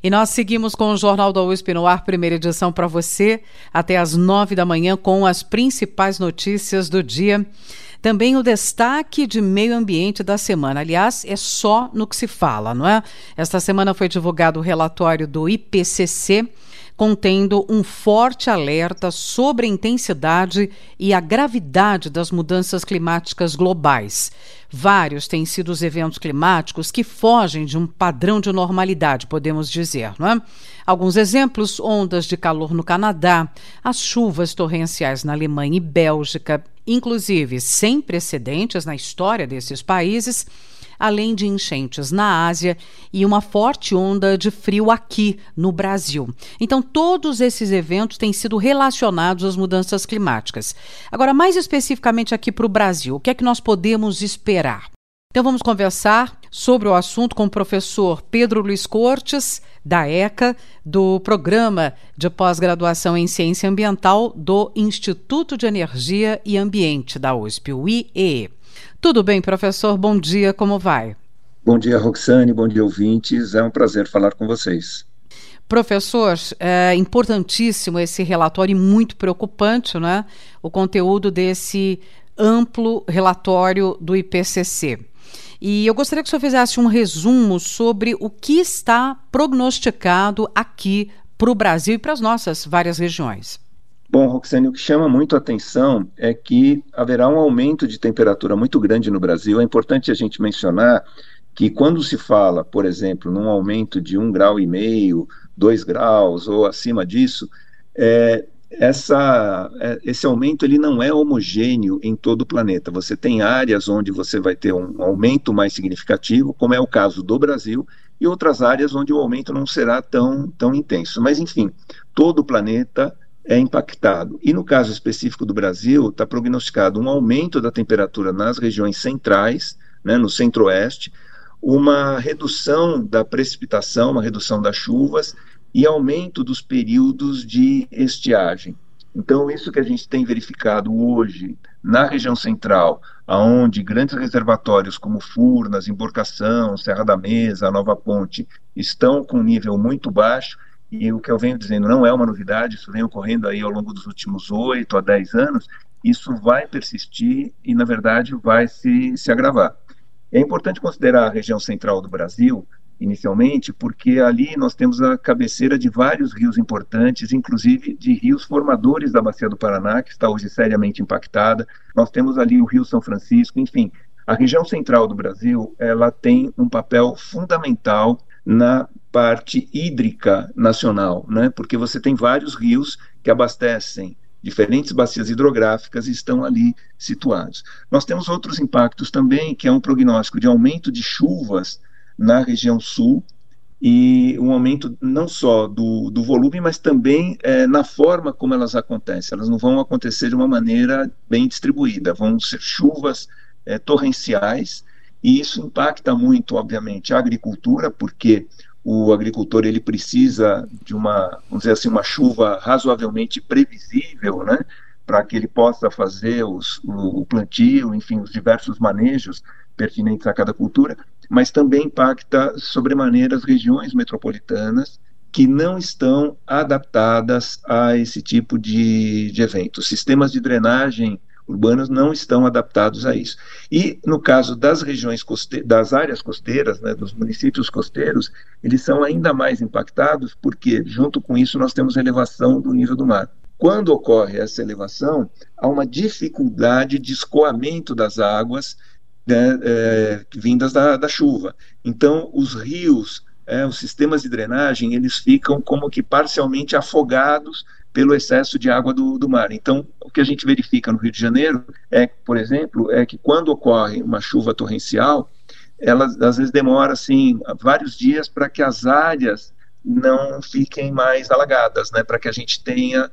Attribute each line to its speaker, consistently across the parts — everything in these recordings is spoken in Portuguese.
Speaker 1: E nós seguimos com o Jornal da USP no ar, primeira edição para você, até às 9 da manhã, com as principais notícias do dia. Também o destaque de meio ambiente da semana. Aliás, é só no que se fala, não é? Esta semana foi divulgado o relatório do IPCC, contendo um forte alerta sobre a intensidade e a gravidade das mudanças climáticas globais. Vários têm sido os eventos climáticos que fogem de um padrão de normalidade, podemos dizer, não é? Alguns exemplos: ondas de calor no Canadá, as chuvas torrenciais na Alemanha e Bélgica, inclusive sem precedentes na história desses países, além de enchentes na Ásia e uma forte onda de frio aqui no Brasil. Então, todos esses eventos têm sido relacionados às mudanças climáticas. Agora, mais especificamente aqui para o Brasil, o que é que nós podemos esperar? Então, vamos conversar sobre o assunto com o professor Pedro Luiz Cortes, da ECA, do Programa de Pós-Graduação em Ciência Ambiental do Instituto de Energia e Ambiente da USP, o IEE. Tudo bem, professor? Bom dia, como vai?
Speaker 2: Bom dia, Roxane, bom dia, ouvintes. É um prazer falar com vocês.
Speaker 1: Professor, é importantíssimo esse relatório e muito preocupante, né? O conteúdo desse amplo relatório do IPCC. E eu gostaria que o senhor fizesse um resumo sobre o que está prognosticado aqui para o Brasil e para as nossas várias regiões.
Speaker 2: Bom, Roxane, o que chama muito a atenção é que haverá um aumento de temperatura muito grande no Brasil. É importante a gente mencionar que quando se fala, por exemplo, num aumento de 1,5 grau, 2 graus ou acima disso, esse aumento ele não é homogêneo em todo o planeta. Você tem áreas onde você vai ter um aumento mais significativo, como é o caso do Brasil, e outras áreas onde o aumento não será tão intenso. Mas, enfim, todo o planeta é impactado. E no caso específico do Brasil, está prognosticado um aumento da temperatura nas regiões centrais, né, no centro-oeste, uma redução da precipitação, uma redução das chuvas e aumento dos períodos de estiagem. Então, isso que a gente tem verificado hoje na região central, onde grandes reservatórios como Furnas, Emborcação, Serra da Mesa, Nova Ponte, estão com nível muito baixo. E o que eu venho dizendo não é uma novidade, isso vem ocorrendo aí ao longo dos últimos 8 a 10 anos, isso vai persistir e, na verdade, vai se agravar. É importante considerar a região central do Brasil, inicialmente, porque ali nós temos a cabeceira de vários rios importantes, inclusive de rios formadores da Bacia do Paraná, que está hoje seriamente impactada. Nós temos ali o Rio São Francisco, enfim. A região central do Brasil, ela tem um papel fundamental na parte hídrica nacional, né? Porque você tem vários rios que abastecem diferentes bacias hidrográficas e estão ali situados. Nós temos outros impactos também, que é um prognóstico de aumento de chuvas na região sul e um aumento não só do volume, mas também na forma como elas acontecem. Elas não vão acontecer de uma maneira bem distribuída, vão ser chuvas torrenciais, e isso impacta muito, obviamente, a agricultura, porque o agricultor ele precisa de vamos dizer assim, uma chuva razoavelmente previsível, né, para que ele possa fazer o plantio, enfim, os diversos manejos pertinentes a cada cultura, mas também impacta sobremaneira as regiões metropolitanas que não estão adaptadas a esse tipo de evento. Sistemas de drenagem urbanos não estão adaptados a isso. E no caso das regiões das áreas costeiras, né, dos municípios costeiros, eles são ainda mais impactados porque, junto com isso, nós temos elevação do nível do mar. Quando ocorre essa elevação, há uma dificuldade de escoamento das águas, né, vindas da chuva. Então, os rios, os sistemas de drenagem, eles ficam como que parcialmente afogados pelo excesso de água do mar. Então, o que a gente verifica no Rio de Janeiro por exemplo, que quando ocorre uma chuva torrencial, ela às vezes demora assim, vários dias para que as áreas não fiquem mais alagadas, né, para que a gente tenha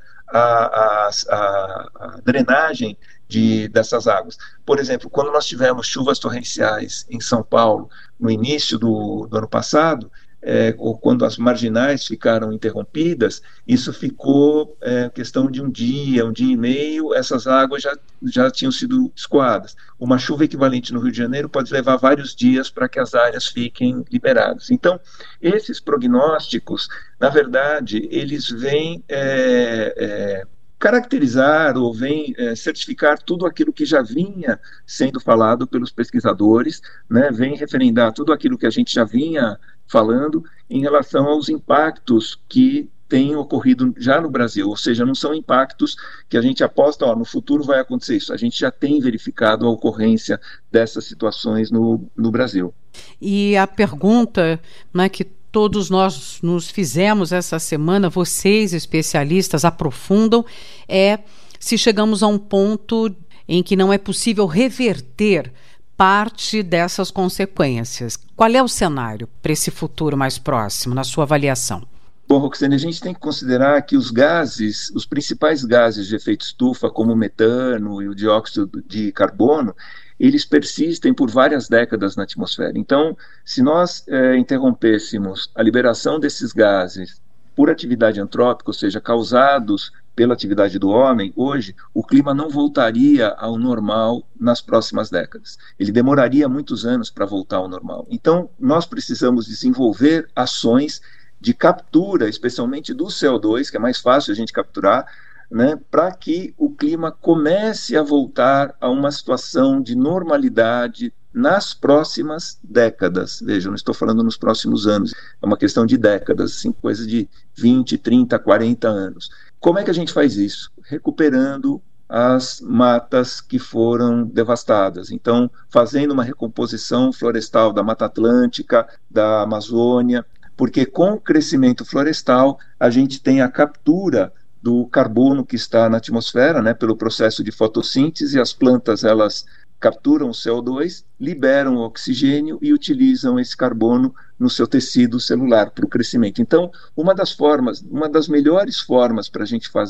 Speaker 2: a drenagem dessas águas. Por exemplo, quando nós tivemos chuvas torrenciais em São Paulo, no início do ano passado, ou quando as marginais ficaram interrompidas, isso ficou questão de um dia e meio, essas águas já tinham sido escoadas. Uma chuva equivalente no Rio de Janeiro pode levar vários dias para que as áreas fiquem liberadas. Então, esses prognósticos, na verdade, eles vêm caracterizar ou vem certificar tudo aquilo que já vinha sendo falado pelos pesquisadores, né, vem referendar tudo aquilo que a gente já vinha falando em relação aos impactos que têm ocorrido já no Brasil, ou seja, não são impactos que a gente aposta, no futuro vai acontecer isso, a gente já tem verificado a ocorrência dessas situações no Brasil.
Speaker 1: E a pergunta, né, que todos nós nos fizemos essa semana, vocês especialistas aprofundam, é se chegamos a um ponto em que não é possível reverter parte dessas consequências. Qual é o cenário para esse futuro mais próximo, na sua avaliação?
Speaker 2: Bom, Roxane, a gente tem que considerar que os principais gases de efeito estufa, como o metano e o dióxido de carbono, eles persistem por várias décadas na atmosfera. Então, se nós interrompêssemos a liberação desses gases por atividade antrópica, ou seja, causados pela atividade do homem, hoje o clima não voltaria ao normal nas próximas décadas. Ele demoraria muitos anos para voltar ao normal. Então, nós precisamos desenvolver ações de captura, especialmente do CO2, que é mais fácil a gente capturar, né, para que o clima comece a voltar a uma situação de normalidade nas próximas décadas. Veja, eu não estou falando nos próximos anos, é uma questão de décadas, assim, coisa de 20, 30, 40 anos. Como é que a gente faz isso? Recuperando as matas que foram devastadas. Então, fazendo uma recomposição florestal da Mata Atlântica, da Amazônia, porque com o crescimento florestal a gente tem a captura do carbono que está na atmosfera, né, pelo processo de fotossíntese, as plantas elas capturam o CO2, liberam o oxigênio e utilizam esse carbono no seu tecido celular para o crescimento. Então, uma das melhores formas para a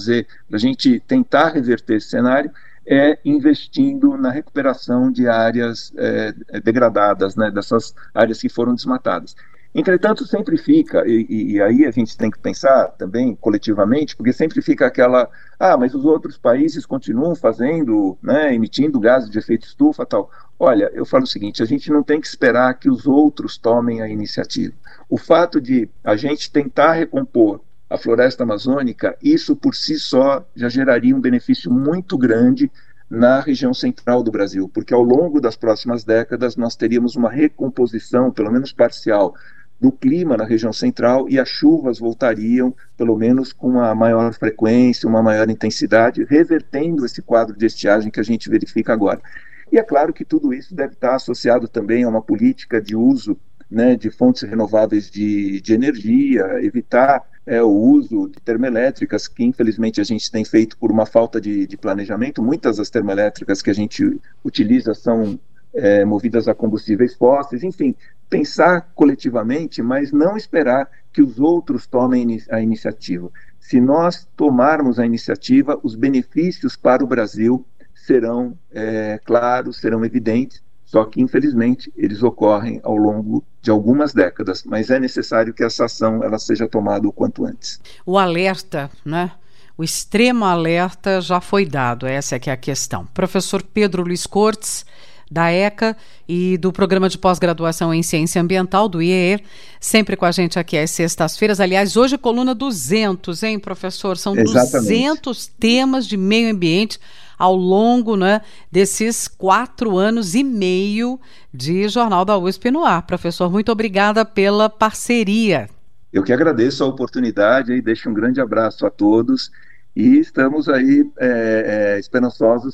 Speaker 2: gente tentar reverter esse cenário é investindo na recuperação de áreas degradadas, né, dessas áreas que foram desmatadas. Entretanto, sempre fica, e aí a gente tem que pensar também coletivamente, porque sempre fica aquela, mas os outros países continuam fazendo, né, emitindo gases de efeito estufa, tal. Olha, eu falo o seguinte, a gente não tem que esperar que os outros tomem a iniciativa. O fato de a gente tentar recompor a floresta amazônica, isso por si só já geraria um benefício muito grande na região central do Brasil, porque ao longo das próximas décadas nós teríamos uma recomposição, pelo menos parcial, do clima na região central e as chuvas voltariam, pelo menos com uma maior frequência, uma maior intensidade, revertendo esse quadro de estiagem que a gente verifica agora. E é claro que tudo isso deve estar associado também a uma política de uso, né, de fontes renováveis de energia, evitar o uso de termoelétricas, que infelizmente a gente tem feito por uma falta de planejamento. Muitas das termoelétricas que a gente utiliza são movidas a combustíveis fósseis, enfim, pensar coletivamente, mas não esperar que os outros tomem a iniciativa. Se nós tomarmos a iniciativa, os benefícios para o Brasil serão claros, serão evidentes, só que, infelizmente, eles ocorrem ao longo de algumas décadas, mas é necessário que essa ação ela seja tomada o quanto antes.
Speaker 1: O alerta, né? O extremo alerta já foi dado, essa é que é a questão. Professor Pedro Luiz Cortes, da ECA e do Programa de Pós-Graduação em Ciência Ambiental, do IEE, sempre com a gente aqui às sextas-feiras. Aliás, hoje é coluna 200, hein, professor? São
Speaker 2: Exatamente.
Speaker 1: 200 temas de meio ambiente ao longo, né, desses 4 anos e meio de Jornal da USP no ar. Professor, muito obrigada pela parceria.
Speaker 2: Eu que agradeço a oportunidade e deixo um grande abraço a todos e estamos aí esperançosos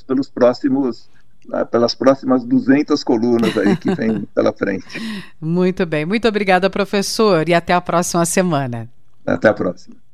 Speaker 2: pelas próximas 200 colunas aí que vem pela frente.
Speaker 1: Muito bem, muito obrigada, professor, e até a próxima semana.
Speaker 2: Até a próxima.